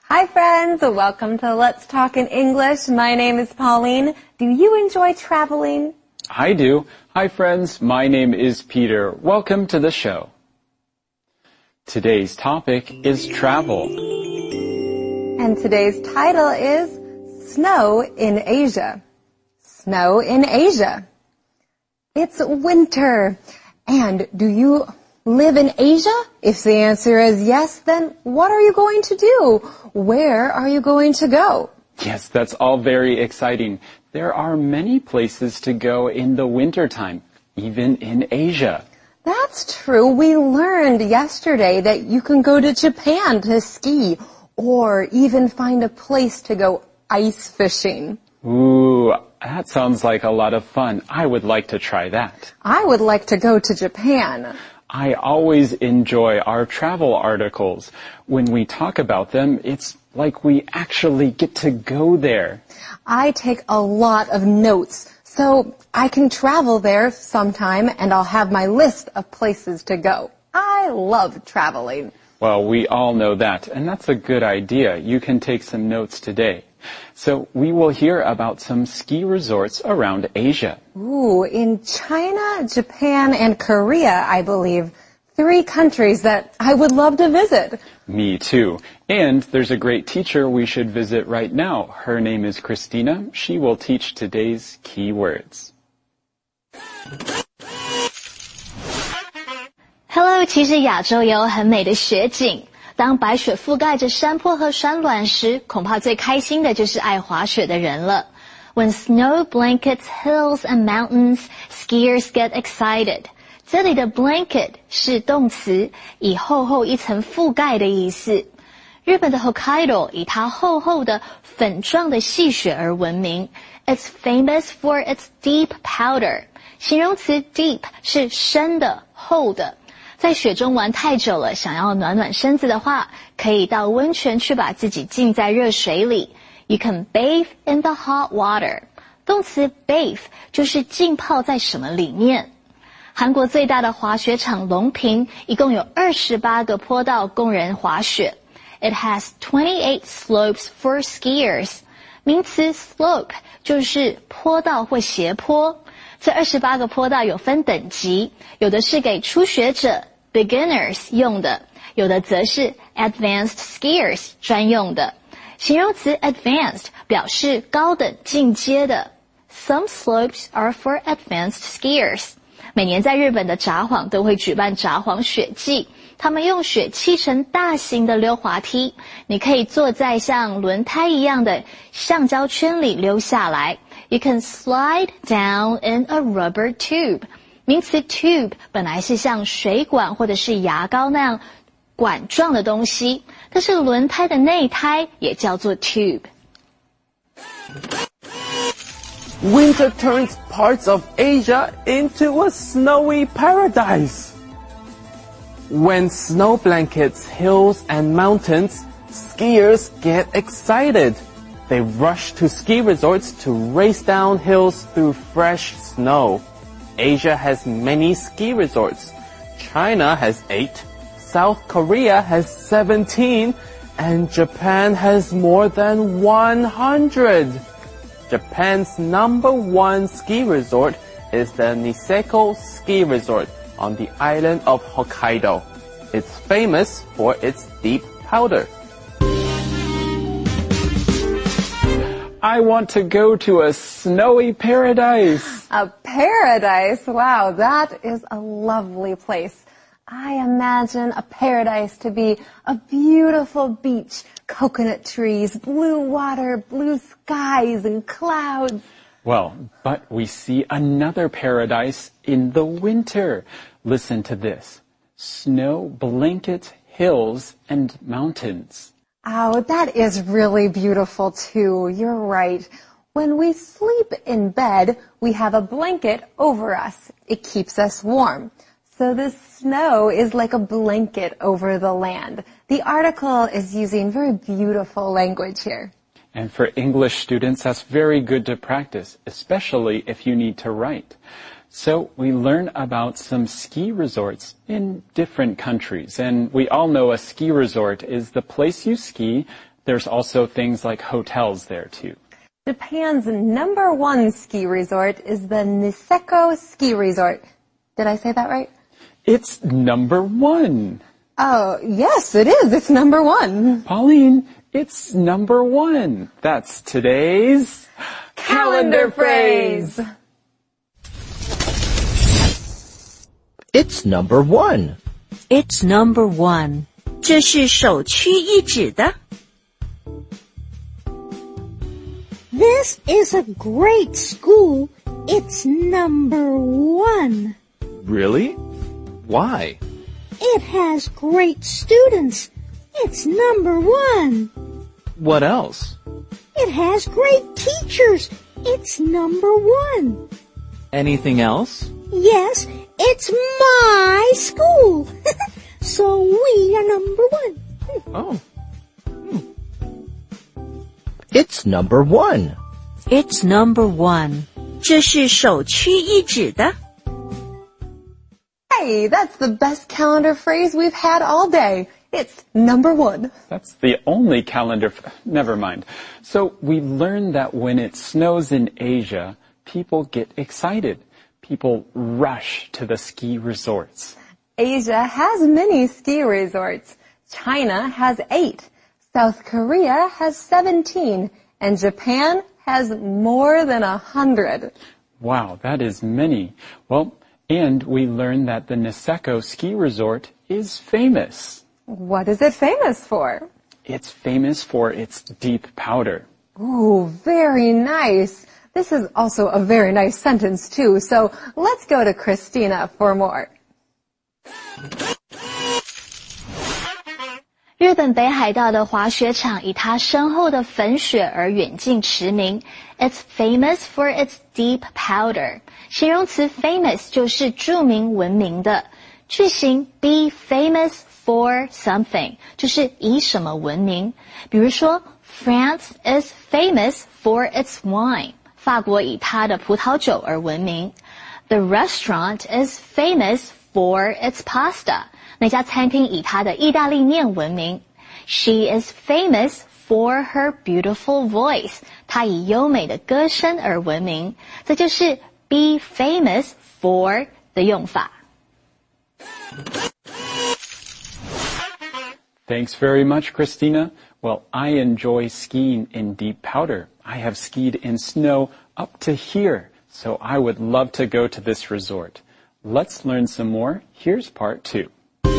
Hi friends, welcome to Let's Talk in English. My name is Pauline. Do you enjoy traveling? I do. Hi friends, my name is Peter. Welcome to the show. Today's topic is travel. And today's title is Snow in Asia. Snow in Asia. It's winter. And do you live in Asia? If the answer is yes, then what are you going to do? Where are you going to go? Yes, that's all very exciting. There are many places to go in the wintertime, even in Asia. That's true. We learned yesterday that you can go to Japan to ski or even find a place to go ice fishing. Ooh, that sounds like a lot of fun. I would like to try that. I would like to go to Japan. I always enjoy our travel articles. When we talk about them, it's like we actually get to go there. I take a lot of notes, so I can travel there sometime and I'll have my list of places to go. I love traveling. Well, we all know that, and that's a good idea. You can take some notes today. So we will hear about some ski resorts around Asia. Ooh, in China, Japan, and Korea, I believe. 3 countries that I would love to visit. Me too. And there's a great teacher we should visit right now. Her name is Christina. She will teach today's key words. Hello， 其实亚洲也有很美的雪景。当白雪覆盖着山坡和山峦时，恐怕最开心的就是爱滑雪的人了。When snow blankets hills and mountains, skiers get excited. 这里的 blanket 是动词，以厚厚一层覆盖的意思。日本的 Hokkaido 以它厚厚的粉状的细雪而闻名。It's famous for its deep powder. 形容词 deep 是深的、厚的。在雪中玩太久了，想要暖暖身子的话，可以到温泉去把自己浸在热水里。You can bathe in the hot water. 动词 bathe 就是浸泡在什么里面。韩国最大的滑雪场龙平一共有28个坡道供人滑雪。It has 28 slopes for skiers. 名词 slope 就是坡道或斜坡。这28个坡道有分等级，有的是给初学者 beginners 用的，有的则是 advanced skiers 专用的。形容词 advanced 表示高等进阶的。Some slopes are for advanced skiers. 每年在日本的札幌都会举办札幌雪季，他们用雪砌成大型的溜滑梯，你可以坐在像轮胎一样的橡胶圈里溜下来。You can slide down in a rubber tube. 名词 tube 本来是像水管或者是牙膏那样管状的东西，但是轮胎的内胎也叫做 tube. Winter turns parts of Asia into a snowy paradise. When snow blankets hills and mountains, skiers get excited. They rush to ski resorts to race down hills through fresh snow. Asia has many ski resorts. China has 8, South Korea has 17, and Japan has more than 100. Japan's #1 ski resort is the Niseko Ski Resort on the island of Hokkaido. It's famous for its deep powder. I want to go to a snowy paradise. A paradise? Wow, that is a lovely place. I imagine a paradise to be a beautiful beach, coconut trees, blue water, blue skies, and clouds. Well, but we see another paradise in the winter. Listen to this. Snow blankets hills and mountains. Oh, that is really beautiful too. You're right. When we sleep in bed, we have a blanket over us. It keeps us warm. So the snow is like a blanket over the land. The article is using very beautiful language here. And for English students, that's very good to practice, especially if you need to write. So we learn about some ski resorts in different countries. And we all know a ski resort is the place you ski There's also things like hotels there too. Japan's #1 ski resort is the Niseko Ski Resort. Did I say that right? It's #1. Oh, yes, it is. It's #1. Pauline, it's #1. That's today's Calendar phrase. It's #1. It's #1. 这是首屈一指的。 This is a great school. It's #1. Really? Why? It has great students. It's #1. What else? It has great teachers. It's #1. Anything else? Yes, it's my school. So we are #1. Oh. It's #1. It's #1. 这是首屈一指的。 Hey, that's the best calendar phrase we've had all day. It's #1. That's the only calendar. Never mind. So we learned that when it snows in Asia, people get excited. People rush to the ski resorts. Asia has many ski resorts. China has 8. South Korea has 17. And Japan has more than 100. Wow, that is many. Well, and we learned that the Niseko Ski Resort is famous. What is it famous for? It's famous for its deep powder. Ooh, very nice. This is also a very nice sentence too, so let's go to Christina for more. 日本北海道的滑雪场以它深厚的粉雪而远近驰名。It's famous for its deep powder. 形容词 famous 就是著名闻名的。句型 be famous for something 就是以什么闻名。比如说 France is famous for its wine. 法国以它的葡萄酒而闻名。The restaurant is famous for its pasta. 那家餐厅以它的意大利面闻名。She is famous for her beautiful voice. 她以优美的歌声而闻名。这就是 be famous for 的用法。 Thanks very much, Christina. Well, I enjoy skiing in deep powder. I have skied in snow up to here, so I would love to go to this resort. Let's learn some more. Here's part 2.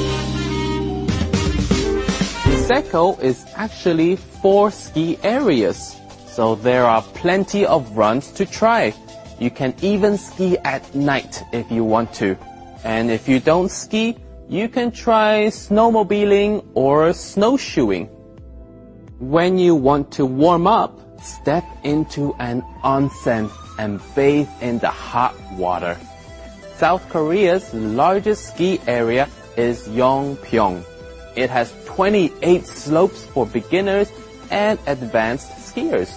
Niseko is actually 4 ski areas, so there are plenty of runs to try. You can even ski at night if you want to. And if you don't ski, you can try snowmobiling or snowshoeing. When you want to warm up, step into an onsen and bathe in the hot water. South Korea's largest ski area is Yeongpyeong. It has 28 slopes for beginners and advanced skiers.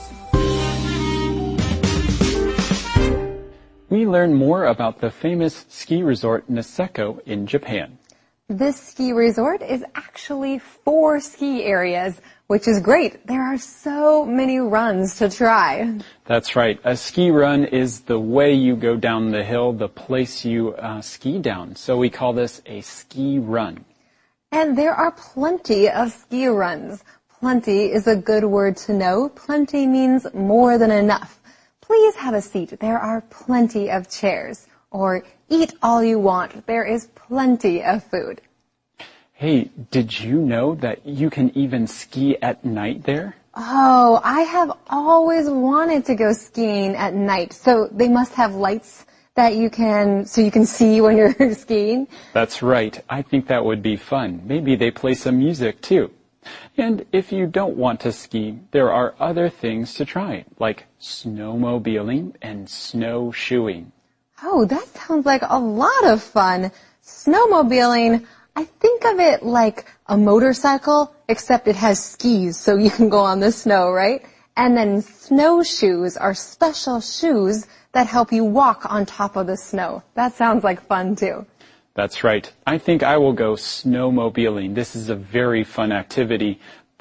We learn more about the famous ski resort Niseko in Japan. This ski resort is actually 4 ski areas, which is great. There are so many runs to try. That's right. A ski run is the way you go down the hill, the place you ski down. So we call this a ski run. And there are plenty of ski runs. Plenty is a good word to know. Plenty means more than enough. Please have a seat. There are plenty of chairs. Or eat all you want. There is plenty of food. Hey, did you know that you can even ski at night there? Oh, I have always wanted to go skiing at night. So they must have lights that you can see when you're skiing? That's right. I think that would be fun. Maybe they play some music too. And if you don't want to ski, there are other things to try, like snowmobiling and snowshoeing. Oh, that sounds like a lot of fun. Snowmobiling, I think of it like a motorcycle, except it has skis so you can go on the snow, right? And then snowshoes are special shoes that help you walk on top of the snow. That sounds like fun too. That's right. I think I will go snowmobiling. This is a very fun activity,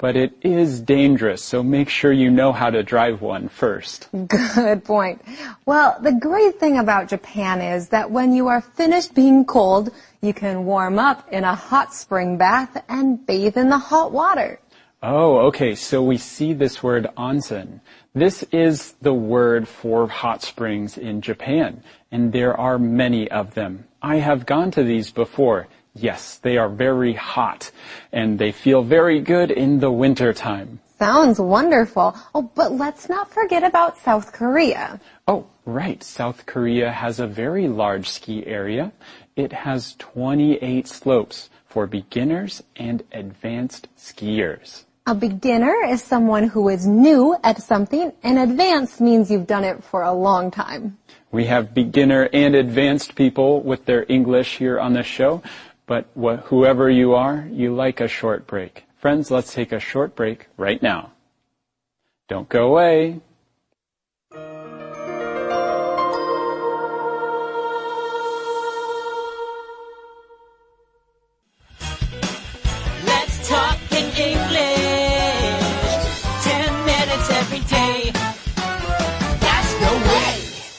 but it is dangerous, so make sure you know how to drive one first. Good point. Well, the great thing about Japan is that when you are finished being cold, you can warm up in a hot spring bath and bathe in the hot water. Oh, okay, so we see this word onsen. This is the word for hot springs in Japan, and there are many of them. I have gone to these before. Yes, they are very hot, and they feel very good in the winter time. Sounds wonderful. Oh, but let's not forget about South Korea. Oh, right. South Korea has a very large ski area. It has 28 slopes for beginners and advanced skiers. A beginner is someone who is new at something, and advanced means you've done it for a long time. We have beginner and advanced people with their English here on the show, but whoever you are, you like a short break. Friends, let's take a short break right now. Don't go away. Let's talk in English. 10 minutes every day. That's the way.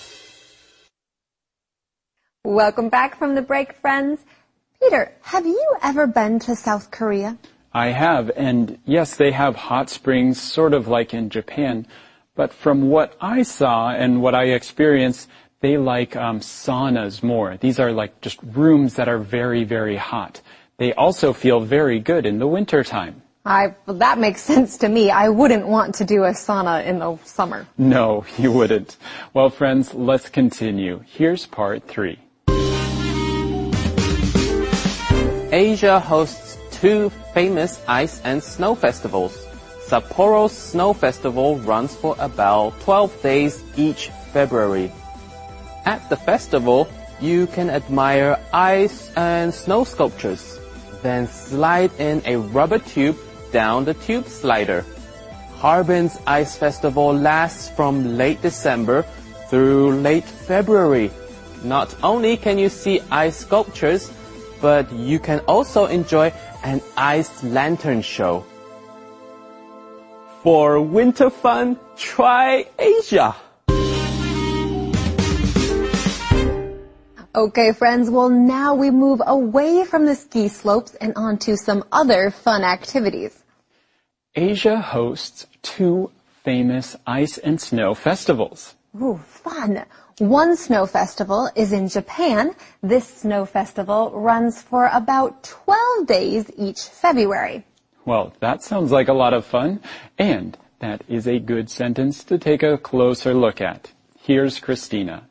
Welcome back from the break, friends. Peter, have you ever been to South Korea? I have, and yes, they have hot springs, sort of like in Japan, but from what I saw and what I experienced, they like saunas more. These are like just rooms that are very, very hot. They also feel very good in the wintertime. That makes sense to me. I wouldn't want to do a sauna in the summer. No, you wouldn't. Well, friends, let's continue. Here's part 3. Asia hosts 2 famous ice and snow festivals. Sapporo Snow Festival runs for about 12 days each February. At the festival, you can admire ice and snow sculptures, then slide in a rubber tube down the tube slider. Harbin's Ice Festival lasts from late December through late February. Not only can you see ice sculptures, but you can also enjoy an ice lantern show. For winter fun, try Asia. Okay, friends, well, now we move away from the ski slopes and onto some other fun activities. Asia hosts 2 famous ice and snow festivals. Ooh, fun. One snow festival is in Japan. This snow festival runs for about 12 days each February. Well, that sounds like a lot of fun, and that is a good sentence to take a closer look at. Here's Christina.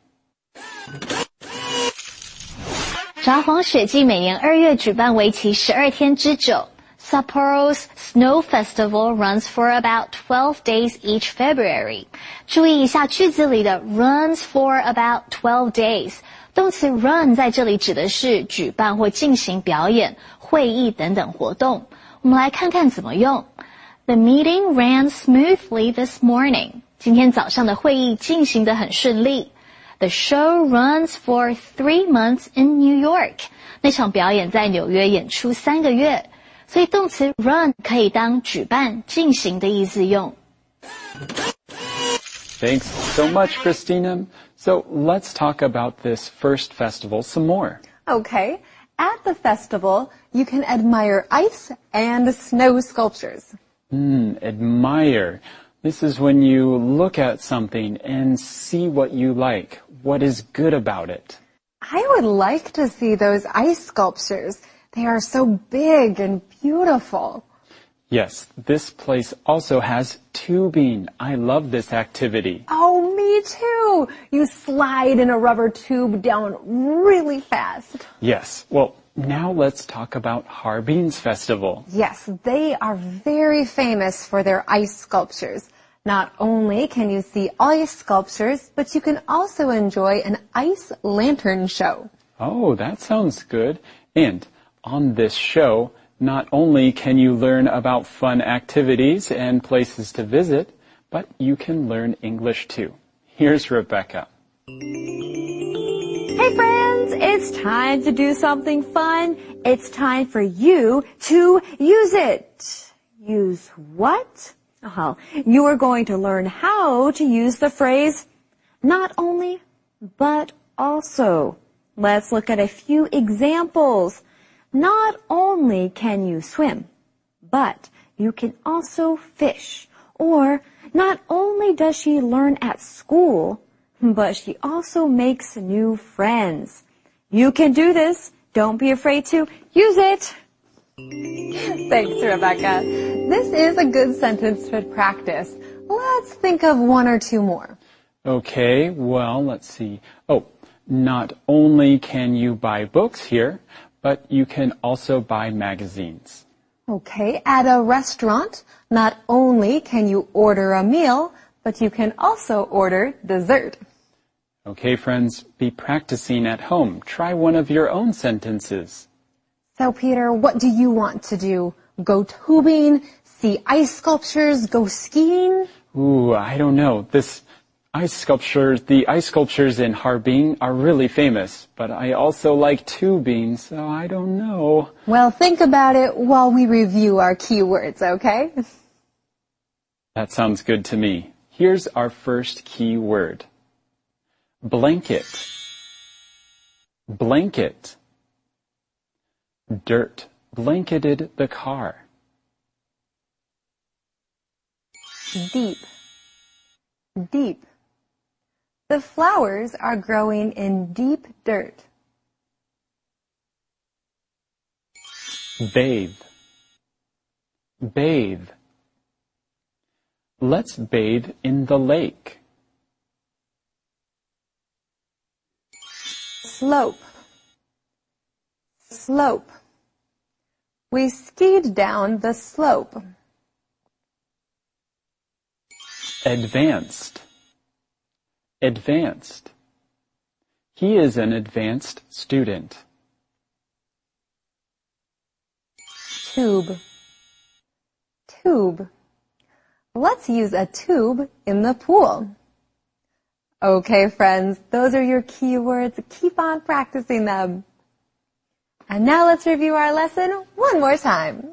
札幌雪季每年2月举办为期12天之久。Sapporo's Snow Festival runs for about 12 days each February. 注意一下句子里的 runs for about 12 days. 动词 run 在这里指的是举办或进行表演、会议等等活动。我们来看看怎么用。The meeting ran smoothly this morning. 今天早上的会议进行得很顺利。The show runs for 3 months in New York. 那场表演在纽约演出3个月。所以动词 run 可以当举办、进行的意思用。 Thanks so much, Christina. So let's talk about this first festival some more. Okay. At the festival, you can admire ice and snow sculptures. Admire. This is when you look at something and see what you like, what is good about it. I would like to see those ice sculptures. They are so big and beautiful. Yes, this place also has tubing. I love this activity. Oh, me too. You slide in a rubber tube down really fast. Yes. Well, now let's talk about Harbin's festival. Yes, they are very famous for their ice sculptures. Not only can you see ice sculptures, but you can also enjoy an ice lantern show. Oh, that sounds good. And on this show, not only can you learn about fun activities and places to visit, but you can learn English too. Here's Rebecca. Hey friends, it's time to do something fun. It's time for you to use it. Use what? Oh, you are going to learn how to use the phrase not only, but also. Let's look at a few examples. Not only can you swim, but you can also fish. Or not only does she learn at school, but she also makes new friends. You can do this. Don't be afraid to use it. Thanks, Rebecca. This is a good sentence to practice. Let's think of one or two more. Okay, well, let's see. Oh, not only can you buy books here, but you can also buy magazines. Okay, at a restaurant, not only can you order a meal, but you can also order dessert. Okay, friends, be practicing at home. Try one of your own sentences. So, Peter, what do you want to do? Go tubing, see ice sculptures, go skiing? Ooh, I don't know. The ice sculptures in Harbin are really famous, but I also like tubing, so I don't know. Well, think about it while we review our keywords, okay? That sounds good to me. Here's our first key word. Blanket. Blanket. Dirt blanketed the car. Deep. Deep. The flowers are growing in deep dirt. Bathe. Bathe. Let's bathe in the lake. Slope. Slope. We skied down the slope. Advanced. Advanced. He is an advanced student. Tube. Tube. Let's use a tube in the pool. Okay, friends, those are your keywords. Keep on practicing them. And now let's review our lesson one more time.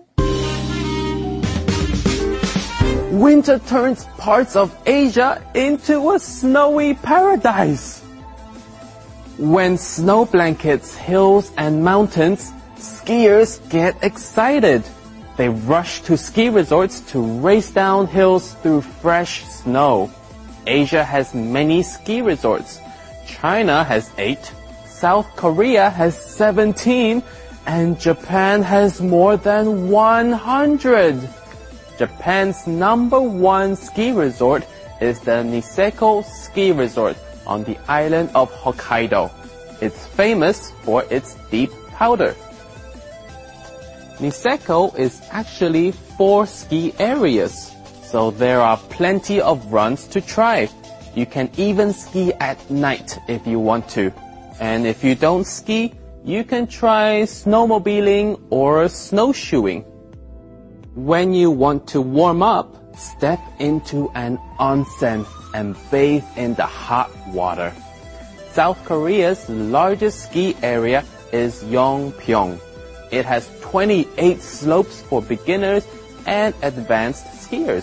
Winter turns parts of Asia into a snowy paradise. When snow blankets hills and mountains, skiers get excited. They rush to ski resorts to race down hills through fresh snow. Asia has many ski resorts. China has 8, South Korea has 17, and Japan has more than 100. Japan's #1 ski resort is the Niseko Ski Resort on the island of Hokkaido. It's famous for its deep powder. Niseko is actually 4 ski areas, so there are plenty of runs to try. You can even ski at night if you want to. And if you don't ski, you can try snowmobiling or snowshoeing. When you want to warm up, step into an onsen and bathe in the hot water. South Korea's largest ski area is Yeongpyeong. It has 28 slopes for beginners and advanced skiers.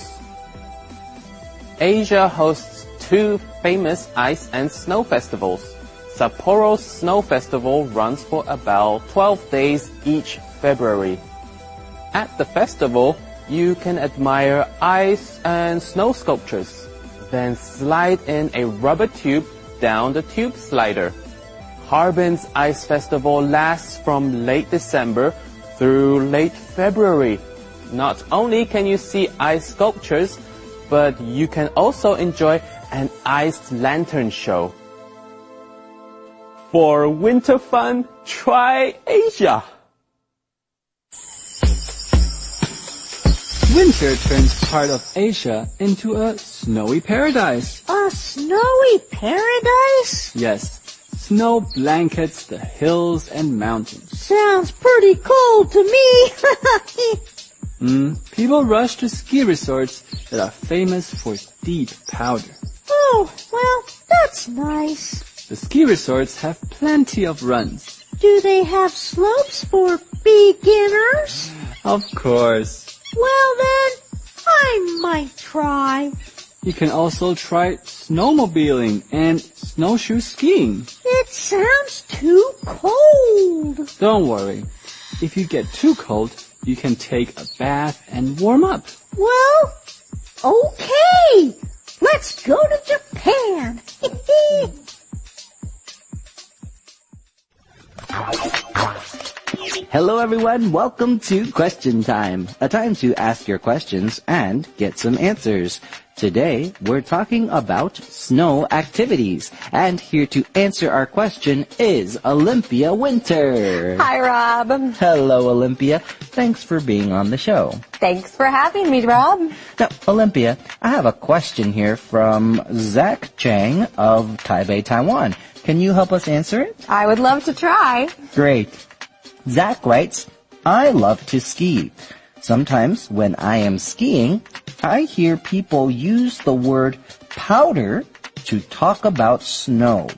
Asia hosts 2 famous ice and snow festivals. Sapporo's Snow Festival runs for about 12 days each February. At the festival, you can admire ice and snow sculptures, then slide in a rubber tube down the tube slider. Harbin's Ice Festival lasts from late December through late February. Not only can you see ice sculptures, but you can also enjoy an iced lantern show. For winter fun, try Asia. Winter turns part of Asia into a snowy paradise. A snowy paradise? Yes, snow blankets the hills and mountains. Sounds pretty cold to me. People rush to ski resorts that are famous for deep powder. Oh, well, that's nice. The ski resorts have plenty of runs. Do they have slopes for beginners? Of course. Well then, I might try. You can also try snowmobiling and snowshoe skiing. It sounds too cold. Don't worry. If you get too cold, you can take a bath and warm up. Well, okay. Let's go to Japan. Hello everyone, welcome to Question Time, a time to ask your questions and get some answers. Today, we're talking about snow activities, and here to answer our question is Olympia Winter. Hi, Rob. Hello, Olympia. Thanks for being on the show. Thanks for having me, Rob. Now, Olympia, I have a question here from Zach Chang of Taipei, Taiwan. Can you help us answer it? I would love to try. Great. Zach writes, I love to ski. Sometimes when I am skiing, I hear people use the word powder to talk about snow.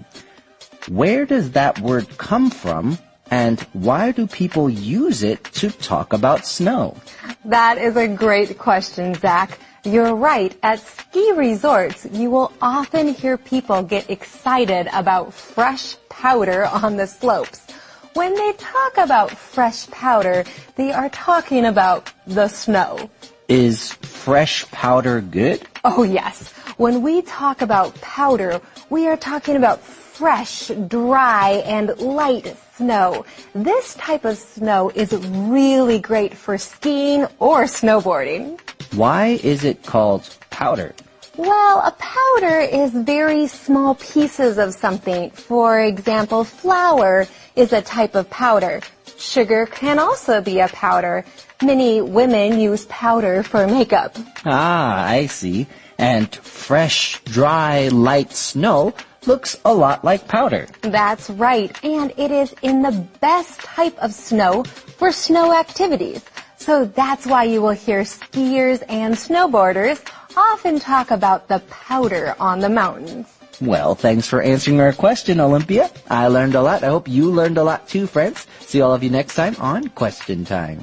Where does that word come from, and why do people use it to talk about snow? That is a great question, Zach. You're right. At ski resorts, you will often hear people get excited about fresh powder on the slopes. When they talk about fresh powder, they are talking about the snow. Is fresh powder good? Oh, yes. When we talk about powder, we are talking about fresh, dry, and light snow. This type of snow is really great for skiing or snowboarding. Why is it called powder? Well, a powder is very small pieces of something. For example, flour is a type of powder. Sugar can also be a powder. Many women use powder for makeup. Ah, I see. And fresh, dry, light snow looks a lot like powder. That's right. And it is in the best type of snow for snow activities. So that's why you will hear skiers and snowboarders often talk about the powder on the mountains. Well, thanks for answering our question, Olympia. I learned a lot. I hope you learned a lot too, friends. See all of you next time on Question Time.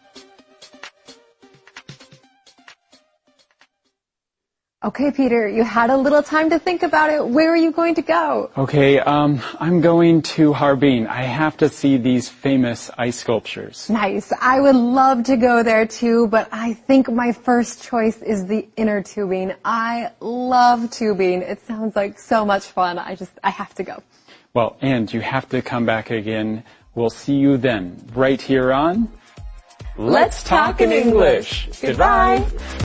Okay, Peter, you had a little time to think about it. Where are you going to go? Okay, I'm going to Harbin. I have to see these famous ice sculptures. Nice. I would love to go there too, but I think my first choice is the inner tubing. I love tubing. It sounds like so much fun. I have to go. Well, and you have to come back again. We'll see you then, right here on Let's Talk in English. Goodbye.